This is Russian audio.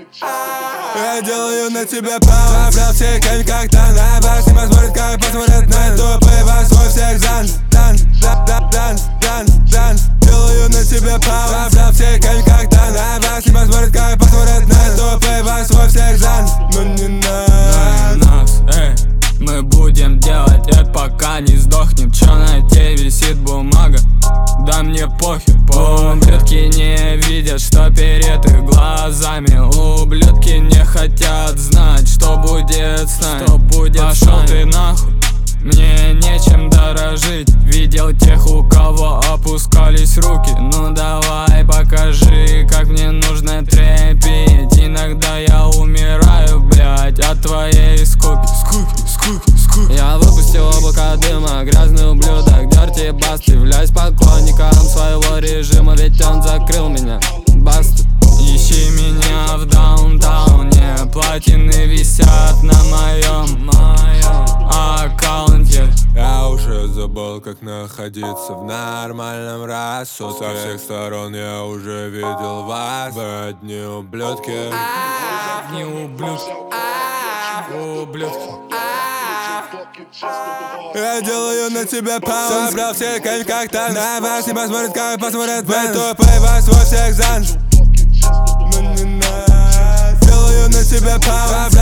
Я делаю на тебя паузу. Забрал все камни как танк. На вас не посмотрят, как посмотрят на тупый вас. Свой всех данс. Делаю на тебя паузу. Забрал все камни как танк. На вас не посмотрят, как посмотрят на тупый вас. Свой всех данс. Но не нас. Мы будем делать это, пока не сдохнем. Чё на тебе висит бумага? Да мне похер. Ублюдки не видят, что перед их глазами. Ублюдки не хотят знать, что будет с нами. Пошел ты нахуй, мне нечем дорожить. Видел тех, у кого опускались руки. Ну давай покажи, как мне нужно трепеть. Иногда я умираю, блять, от твоей скуки. Я выпустил облако дыма, грязный ублюдок, дёрти басты. Являюсь поклонником своего режима, ведь он закрыл меня, басты. Ищи меня в даунтауне, платины висят на моем аккаунте. Я уже забыл, как находиться в нормальном рассудке. Со всех сторон я уже видел вас. Вы одни ублюдки. Не ублюдки. Ублюдки. Я делаю на тебя паузу. Собрал все камни как танк. На вас не посмотрят, как посмотрят на тупый вас. Во всех занс. Но не нас. Делаю на тебя паузу.